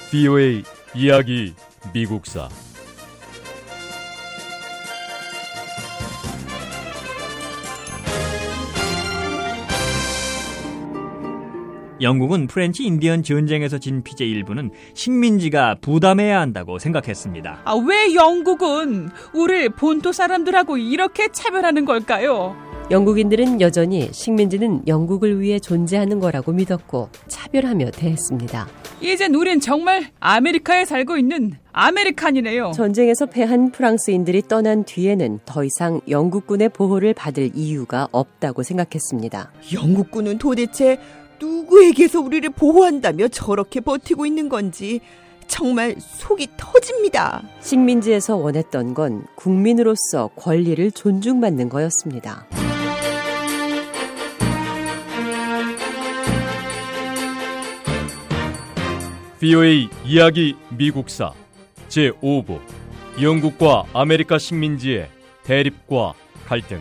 VOA 이야기 미국사. 영국은 프렌치 인디언 전쟁에서 진 피제 일부는 식민지가 부담해야 한다고 생각했습니다. 왜 영국은 우리 본토 사람들하고 이렇게 차별하는 걸까요? 영국인들은 여전히 식민지는 영국을 위해 존재하는 거라고 믿었고 차별하며 대했습니다. 이젠 우린 정말 아메리카에 살고 있는 아메리칸이네요. 전쟁에서 패한 프랑스인들이 떠난 뒤에는 더 이상 영국군의 보호를 받을 이유가 없다고 생각했습니다. 영국군은 도대체 누구에게서 우리를 보호한다며 저렇게 버티고 있는 건지 정말 속이 터집니다. 식민지에서 원했던 건 국민으로서 권리를 존중받는 거였습니다. VOA 이야기 미국사 제5부 영국과 아메리카 식민지의 대립과 갈등.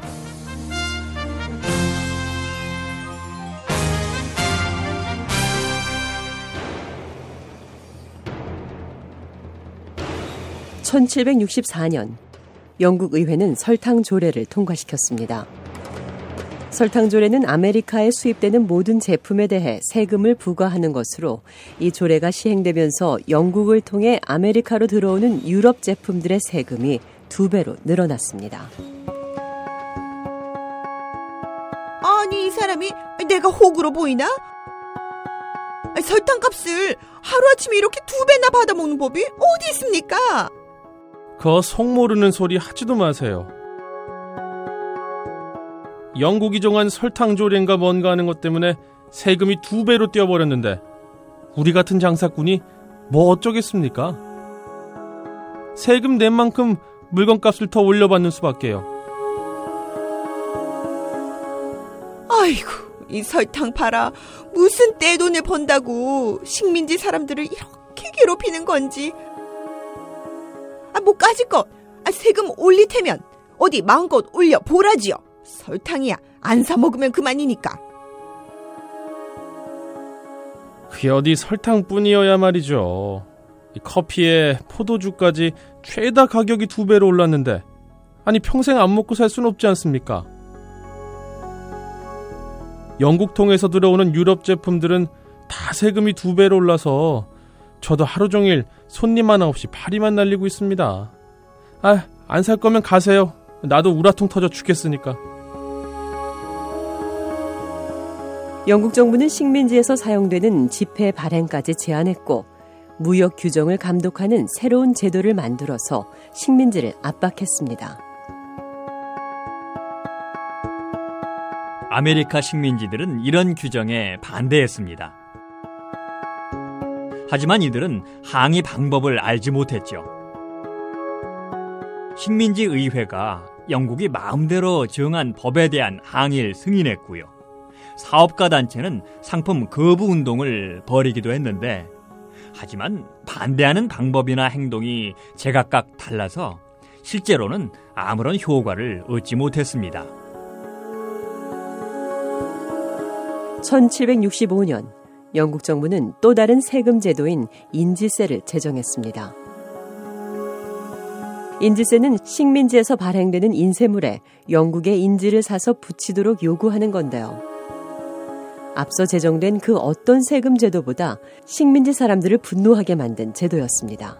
(1764년) 영국 의회는 설탕 조례를 통과시켰습니다. 설탕 조례는 아메리카에 수입되는 모든 제품에 대해 세금을 부과하는 것으로 이 조례가 시행되면서 영국을 통해 아메리카로 들어오는 유럽 제품들의 세금이 2배로 늘어났습니다. 아니, 이 사람이 내가 호구로 보이나? 설탕값을 하루아침에 이렇게 2배나 받아먹는 법이 어디 있습니까? 그 속 모르는 소리 하지도 마세요. 영국이 정한 설탕조례인가 뭔가 하는 것 때문에 세금이 2배로 뛰어버렸는데 우리 같은 장사꾼이 뭐 어쩌겠습니까? 세금 낸 만큼 물건값을 더 올려받는 수밖에요. 아이고, 이 설탕 팔아 무슨 떼돈을 번다고 식민지 사람들을 이렇게 괴롭히는 건지. 뭐 까짓것 세금 올릴 테면 어디 마음껏 올려 보라지요. 설탕이야 안 사 먹으면 그만이니까. 그게 어디 설탕뿐이어야 말이죠. 이 커피에 포도주까지 죄다 가격이 2배로 올랐는데 아니 평생 안 먹고 살 순 없지 않습니까? 영국 통해서 들어오는 유럽 제품들은 다 세금이 2배로 올라서 저도 하루 종일 손님 하나 없이 파리만 날리고 있습니다. 안 살 거면 가세요. 나도 우라통 터져 죽겠으니까. 영국 정부는 식민지에서 사용되는 지폐 발행까지 제한했고 무역 규정을 감독하는 새로운 제도를 만들어서 식민지를 압박했습니다. 아메리카 식민지들은 이런 규정에 반대했습니다. 하지만 이들은 항의 방법을 알지 못했죠. 식민지 의회가 영국이 마음대로 정한 법에 대한 항의를 승인했고요. 사업가 단체는 상품 거부 운동을 벌이기도 했는데 하지만 반대하는 방법이나 행동이 제각각 달라서 실제로는 아무런 효과를 얻지 못했습니다. 1765년 영국 정부는 또 다른 세금 제도인 인지세를 제정했습니다. 인지세는 식민지에서 발행되는 인쇄물에 영국의 인지를 사서 붙이도록 요구하는 건데요. 앞서 제정된 그 어떤 세금 제도보다 식민지 사람들을 분노하게 만든 제도였습니다.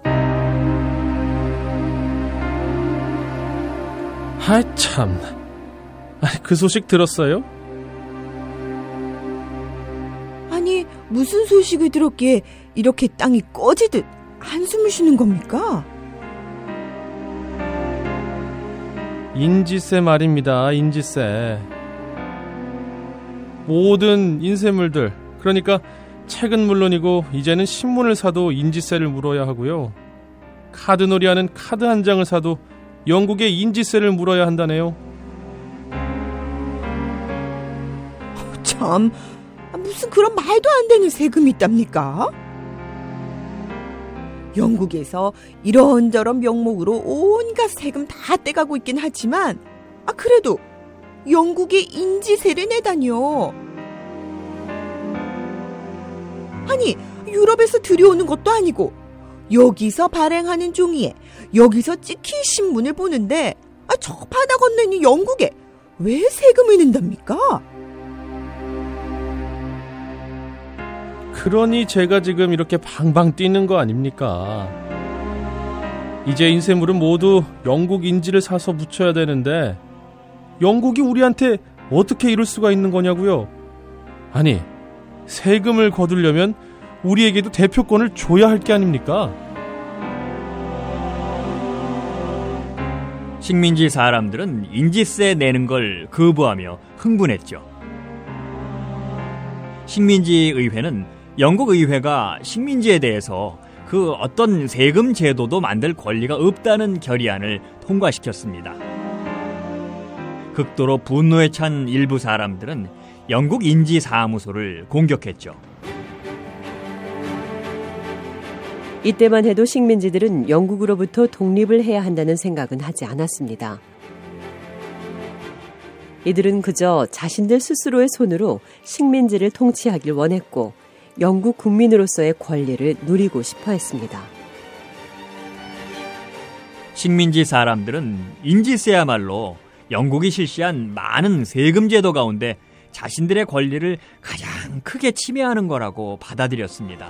참. 그 소식 들었어요? 아니, 무슨 소식을 들었기에 이렇게 땅이 꺼지듯 한숨을 쉬는 겁니까? 인지세 말입니다. 인지세. 모든 인쇄물들, 그러니까 책은 물론이고 이제는 신문을 사도 인지세를 물어야 하고요. 카드놀이하는 카드 한 장을 사도 영국의 인지세를 물어야 한다네요. 참, 무슨 그런 말도 안 되는 세금이 있답니까? 영국에서 이런저런 명목으로 온갖 세금 다 떼가고 있긴 하지만 그래도 영국의 인지세를 내다니요. 아니, 유럽에서 들여오는 것도 아니고 여기서 발행하는 종이에 여기서 찍힌 신문을 보는데 저 바다 건너 있는 영국에 왜 세금을 낸답니까? 그러니 제가 지금 이렇게 방방 뛰는 거 아닙니까? 이제 인쇄물은 모두 영국 인지를 사서 붙여야 되는데 영국이 우리한테 어떻게 이럴 수가 있는 거냐고요? 아니, 세금을 거두려면 우리에게도 대표권을 줘야 할 게 아닙니까? 식민지 사람들은 인지세 내는 걸 거부하며 흥분했죠. 식민지 의회는 영국 의회가 식민지에 대해서 그 어떤 세금 제도도 만들 권리가 없다는 결의안을 통과시켰습니다. 극도로 분노에 찬 일부 사람들은 영국 인지사무소를 공격했죠. 이때만 해도 식민지들은 영국으로부터 독립을 해야 한다는 생각은 하지 않았습니다. 이들은 그저 자신들 스스로의 손으로 식민지를 통치하길 원했고 영국 국민으로서의 권리를 누리고 싶어 했습니다. 식민지 사람들은 인지세야말로 영국이 실시한 많은 세금 제도 가운데 자신들의 권리를 가장 크게 침해하는 거라고 받아들였습니다.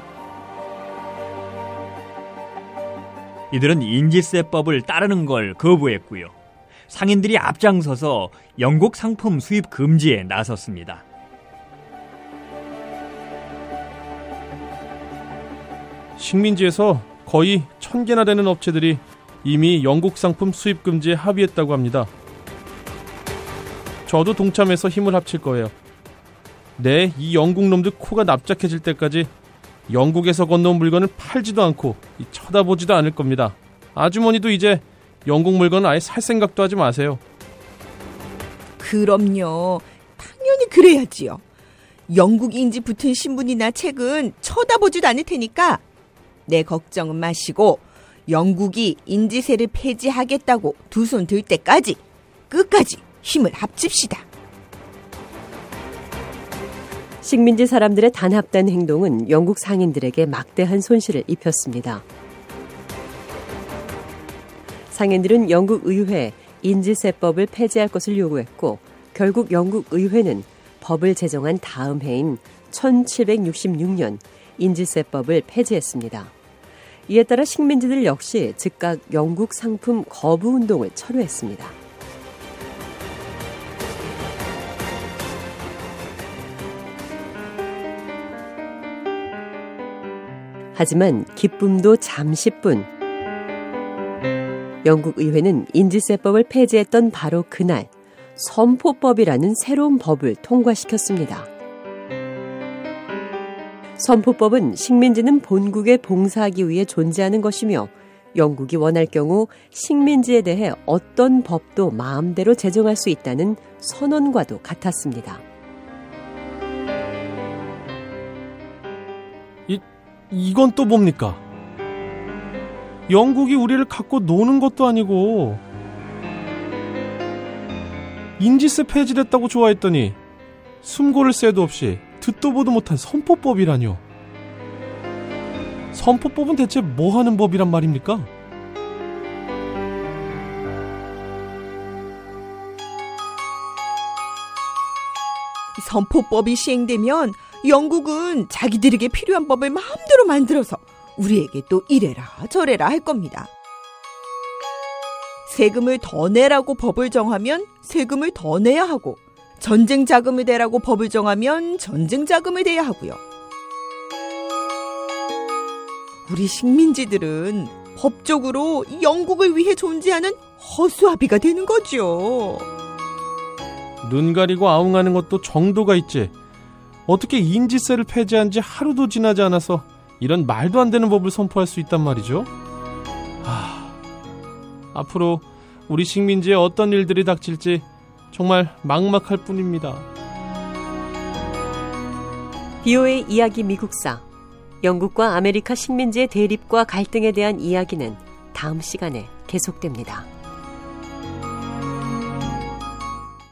이들은 인지세법을 따르는 걸 거부했고요. 상인들이 앞장서서 영국 상품 수입 금지에 나섰습니다. 식민지에서 거의 1000개나 되는 업체들이 이미 영국 상품 수입 금지에 합의했다고 합니다. 저도 동참해서 힘을 합칠 거예요. 네, 이 영국 놈들 코가 납작해질 때까지 영국에서 건너온 물건을 팔지도 않고 쳐다보지도 않을 겁니다. 아주머니도 이제 영국 물건은 아예 살 생각도 하지 마세요. 그럼요. 당연히 그래야지요. 영국 인지 붙은 신문이나 책은 쳐다보지도 않을 테니까 내 걱정은 마시고 영국이 인지세를 폐지하겠다고 두 손 들 때까지 끝까지 힘을 합칩시다. 식민지 사람들의 단합된 행동은 영국 상인들에게 막대한 손실을 입혔습니다. 상인들은 영국 의회에 인지세법을 폐지할 것을 요구했고 결국 영국 의회는 법을 제정한 다음 해인 1766년 인지세법을 폐지했습니다. 이에 따라 식민지들 역시 즉각 영국 상품 거부 운동을 철회했습니다. 하지만 기쁨도 잠시뿐. 영국 의회는 인지세법을 폐지했던 바로 그날 선포법이라는 새로운 법을 통과시켰습니다. 선포법은 식민지는 본국에 봉사하기 위해 존재하는 것이며 영국이 원할 경우 식민지에 대해 어떤 법도 마음대로 제정할 수 있다는 선언과도 같았습니다. 이건 또 뭡니까? 영국이 우리를 갖고 노는 것도 아니고 인지세 폐지됐다고 좋아했더니 숨고를 새도 없이 듣도 보도 못한 선포법이라뇨. 선포법은 대체 뭐 하는 법이란 말입니까? 선포법이 시행되면 영국은 자기들에게 필요한 법을 마음대로 만들어서 우리에게 또 이래라 저래라 할 겁니다. 세금을 더 내라고 법을 정하면 세금을 더 내야 하고 전쟁 자금을 내라고 법을 정하면 전쟁 자금을 내야 하고요. 우리 식민지들은 법적으로 영국을 위해 존재하는 허수아비가 되는 거죠. 눈 가리고 아웅하는 것도 정도가 있지. 어떻게 인지세를 폐지한 지 하루도 지나지 않아서 이런 말도 안 되는 법을 선포할 수 있단 말이죠? 앞으로 우리 식민지에 어떤 일들이 닥칠지 정말 막막할 뿐입니다. BOA 이야기 미국사, 영국과 아메리카 식민지의 대립과 갈등에 대한 이야기는 다음 시간에 계속됩니다.